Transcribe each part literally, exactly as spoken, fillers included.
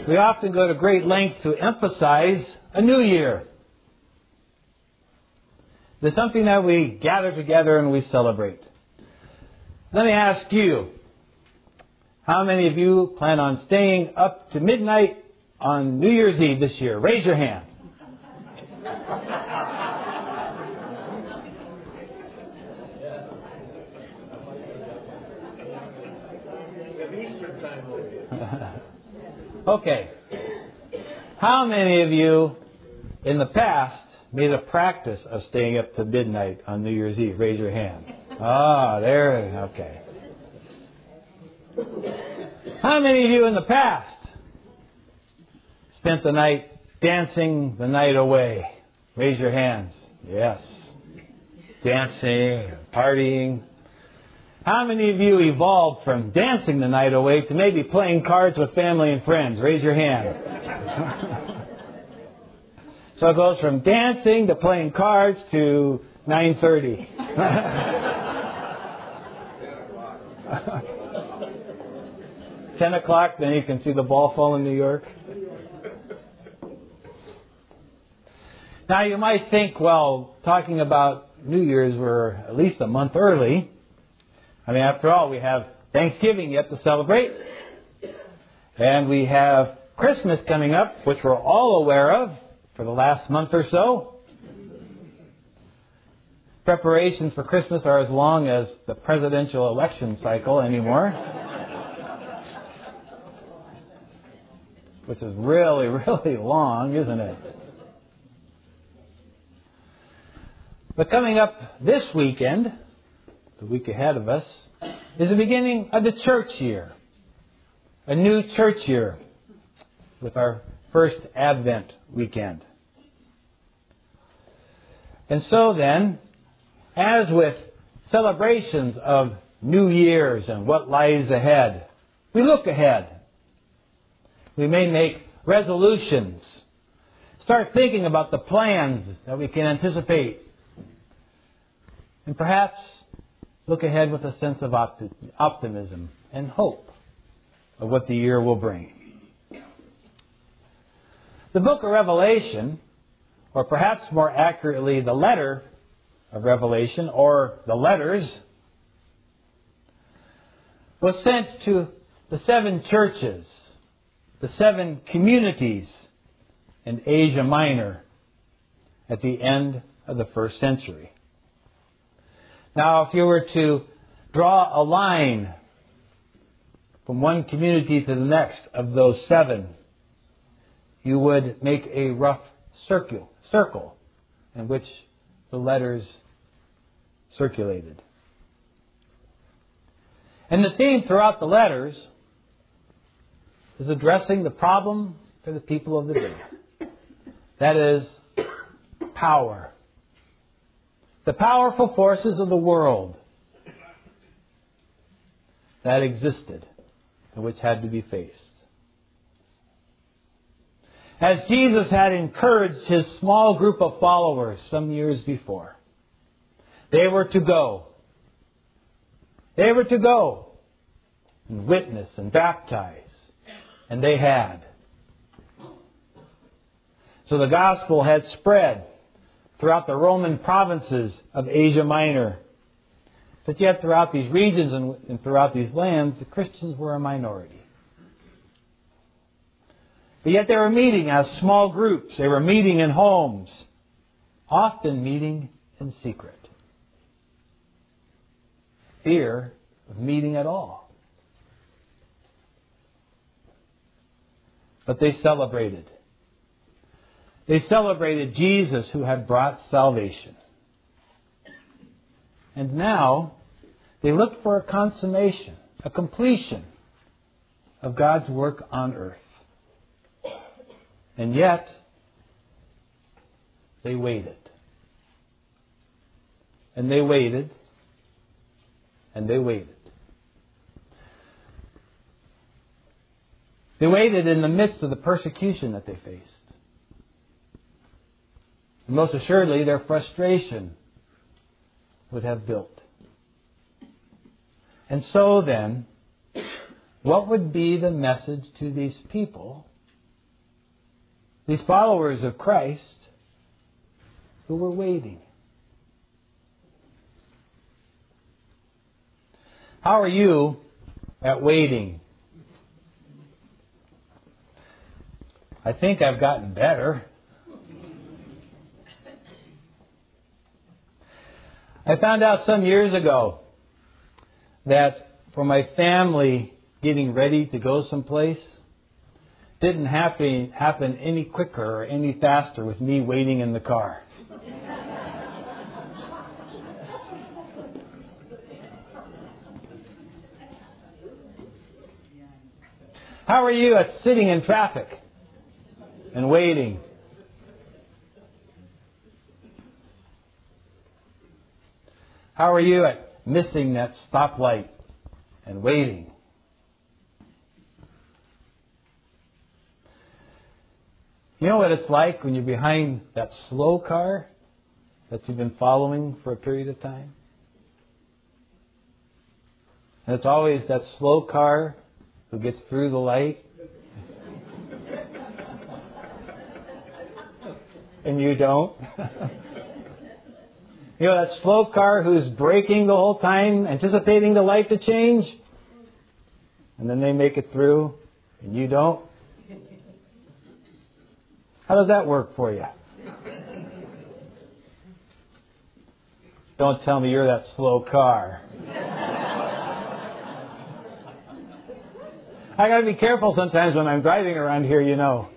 we often go to great lengths to emphasize a new year. There's something that we gather together and we celebrate. Let me ask you, how many of you plan on staying up to midnight on New Year's Eve this year? Raise your hand. Okay. How many of you in the past made a practice of staying up to midnight on New Year's Eve? Raise your hand. Ah, there. Okay. How many of you in the past spent the night dancing the night away? Raise your hands. Yes. Dancing, partying. How many of you evolved from dancing the night away to maybe playing cards with family and friends? Raise your hand. So it goes from dancing to playing cards to nine thirty. ten o'clock, then you can see the ball fall in New York. Now you might think, well, talking about New Year's, we're at least a month early. I mean, after all, we have Thanksgiving yet to celebrate. And we have Christmas coming up, which we're all aware of for the last month or so. Preparations for Christmas are as long as the presidential election cycle anymore. Which is really, really long, isn't it? But coming up this weekend, the week ahead of us, is the beginning of the church year. A new church year with our first Advent weekend. And so then, as with celebrations of New Year's and what lies ahead, we look ahead. We may make resolutions. Start thinking about the plans that we can anticipate. And perhaps look ahead with a sense of opti- optimism and hope of what the year will bring. The book of Revelation, or perhaps more accurately, the letter of Revelation, or the letters, was sent to the seven churches, the seven communities in Asia Minor at the end of the first century. Now, if you were to draw a line from one community to the next of those seven, you would make a rough circle, circle in which the letters circulated. And the theme throughout the letters is addressing the problem for the people of the day. That is power. The powerful forces of the world that existed and which had to be faced. As Jesus had encouraged his small group of followers some years before, they were to go. They were to go and witness and baptize. And they had. So the gospel had spread throughout the Roman provinces of Asia Minor. But yet throughout these regions and, and throughout these lands, the Christians were a minority. But yet they were meeting as small groups. They were meeting in homes, often meeting in secret. Fear of meeting at all. But they celebrated. They celebrated Jesus who had brought salvation. And now they looked for a consummation, a completion of God's work on earth. And yet, they waited. And they waited. And they waited. They waited in the midst of the persecution that they faced. And most assuredly, their frustration would have built. And so then, what would be the message to these people These followers of Christ who were waiting. How are you at waiting? I think I've gotten better. I found out some years ago that for my family getting ready to go someplace didn't happen, happen any quicker or any faster with me waiting in the car. How are you at sitting in traffic and waiting? How are you at missing that stoplight and waiting? You know what it's like when you're behind that slow car that you've been following for a period of time? And it's always that slow car who gets through the light. And you don't. You know, that slow car who's braking the whole time, anticipating the light to change. And then they make it through, and you don't. How does that work for you? Don't tell me you're that slow car. I got to be careful sometimes when I'm driving around here, you know.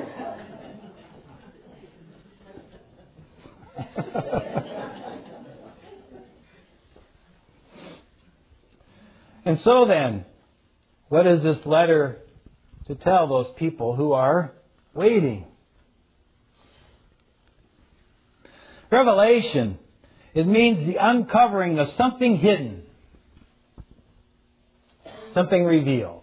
And so then, what is this letter to tell those people who are waiting? Revelation, it means the uncovering of something hidden, something revealed.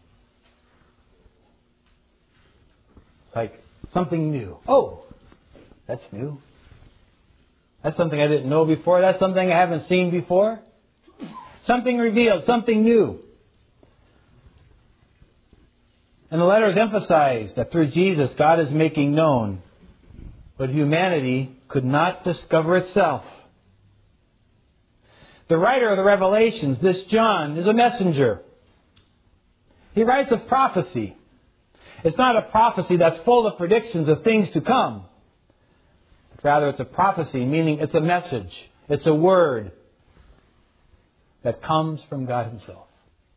Like something new. Oh, that's new. That's something I didn't know before. That's something I haven't seen before. Something revealed, something new. And the letters emphasize that through Jesus, God is making known what humanity could not discover itself. The writer of the Revelations, this John, is a messenger. He writes of prophecy. It's not a prophecy that's full of predictions of things to come. Rather, it's a prophecy, meaning it's a message. It's a word that comes from God Himself.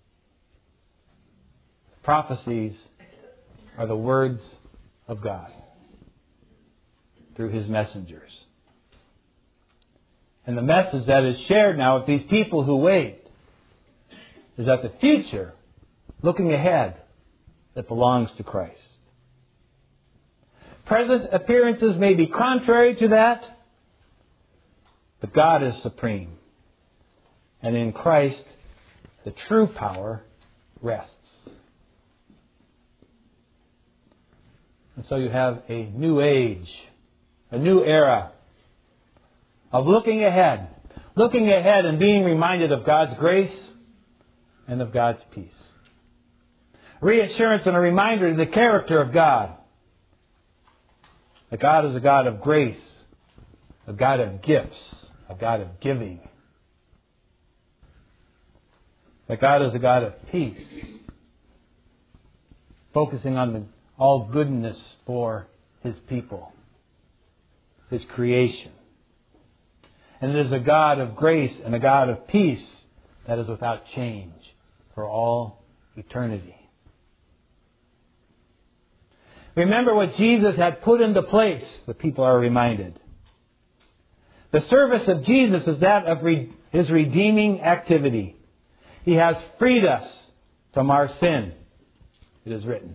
Prophecies are the words of God through His messengers. And the message that is shared now with these people who wait is that the future, looking ahead, that belongs to Christ. Present appearances may be contrary to that, but God is supreme. And in Christ, the true power rests. And so you have a new age, a new era of looking ahead. Looking ahead and being reminded of God's grace and of God's peace. Reassurance and a reminder of the character of God. That God is a God of grace, a God of gifts, a God of giving. That God is a God of peace, focusing on the all goodness for His people, His creation. And it is a God of grace and a God of peace that is without change for all eternity. Remember what Jesus had put into place, the people are reminded. The service of Jesus is that of re- His redeeming activity. He has freed us from our sin, it is written.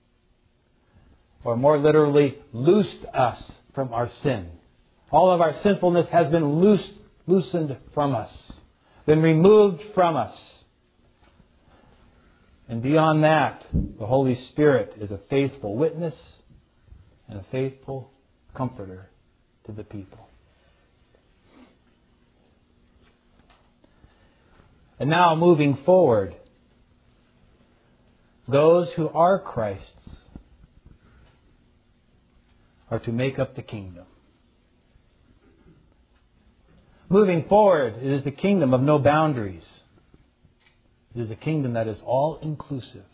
Or more literally, loosed us from our sin. All of our sinfulness has been loosed, loosened from us, been removed from us. And beyond that, the Holy Spirit is a faithful witness and a faithful comforter to the people. And now, moving forward, those who are Christ's are to make up the kingdom. Moving forward, it is the kingdom of no boundaries. It is a kingdom that is all-inclusive,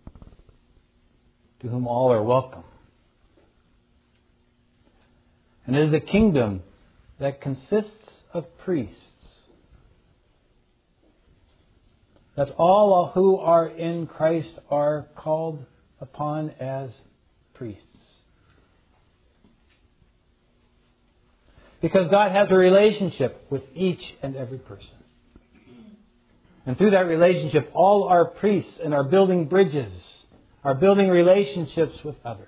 to whom all are welcome. And it is a kingdom that consists of priests, that all who are in Christ are called upon as priests. Because God has a relationship with each and every person. And through that relationship, all are priests and are building bridges, are building relationships with others.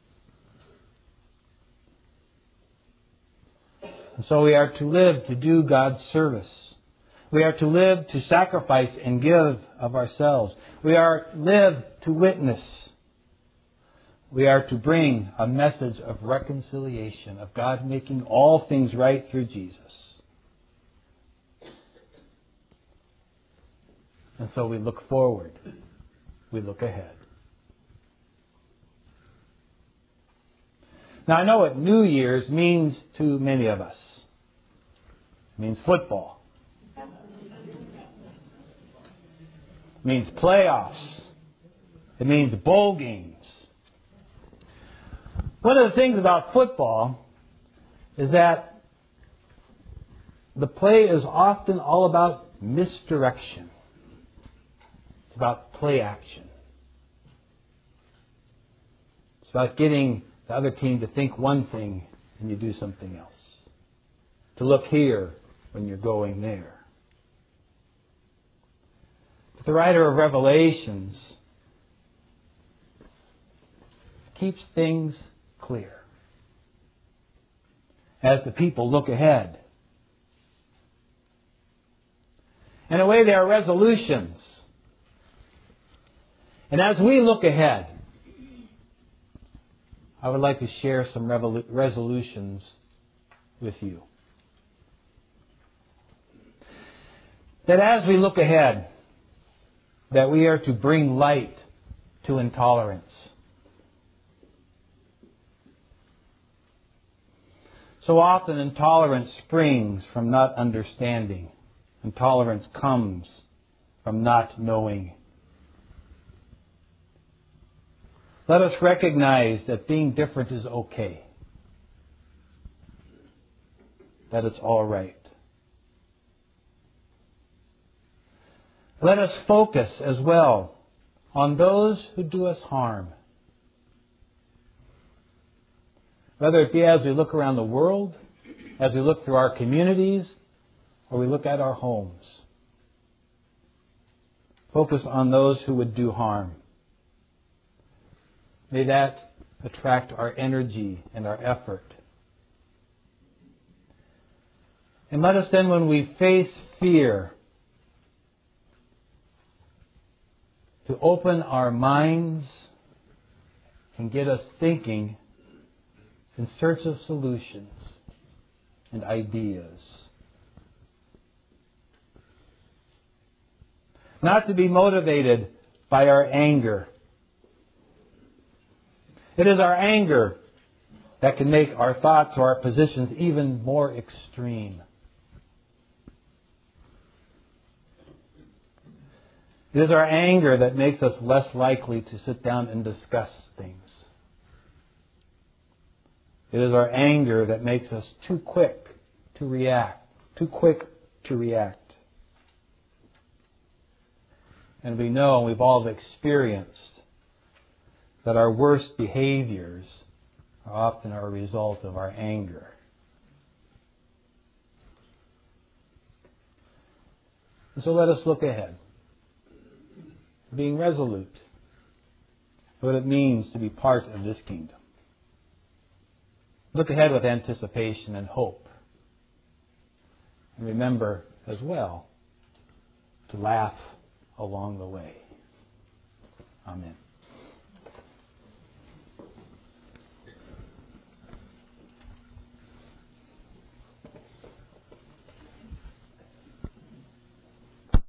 And so we are to live to do God's service. We are to live to sacrifice and give of ourselves. We are to live to witness. We are to bring a message of reconciliation, of God making all things right through Jesus. And so we look forward. We look ahead. Now I know what New Year's means to many of us. It means football. It means playoffs. It means bowl games. One of the things about football is that the play is often all about misdirection. It's about play action. It's about getting the other team to think one thing and you do something else. To look here when you're going there. But the writer of Revelations keeps things clear as the people look ahead. In a way, they are resolutions. And as we look ahead, I would like to share some revolu- resolutions with you. That as we look ahead, that we are to bring light to intolerance. So often intolerance springs from not understanding. Intolerance comes from not knowing. Let us recognize that being different is okay. That it's all right. Let us focus as well on those who do us harm. Whether it be as we look around the world, as we look through our communities, or we look at our homes. Focus on those who would do harm. May that attract our energy and our effort. And let us then, when we face fear, to open our minds and get us thinking in search of solutions and ideas. Not to be motivated by our anger. It is our anger that can make our thoughts or our positions even more extreme. It is our anger that makes us less likely to sit down and discuss things. It is our anger that makes us too quick to react, too quick to react. And we know, we've all experienced, that our worst behaviors are often a result of our anger. And so let us look ahead, being resolute, what it means to be part of this kingdom. Look ahead with anticipation and hope. And remember as well to laugh along the way. Amen.